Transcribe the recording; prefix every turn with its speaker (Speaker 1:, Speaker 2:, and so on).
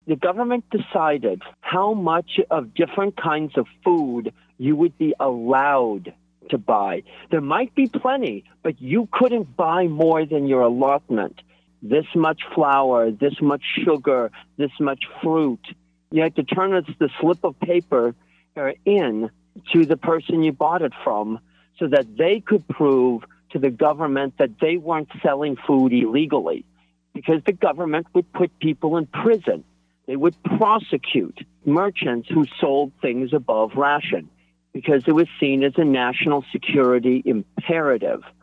Speaker 1: the government decided how much of different kinds of food you would be allowed to buy. There might be plenty, but you couldn't buy more than your allotment. This much flour, this much sugar, this much fruit. You had to turn the slip of paper in to the person you bought it from so that they could prove to the government that they weren't selling food illegally, because the government would put people in prison. They would prosecute merchants who sold things above ration because it was seen as a national security imperative.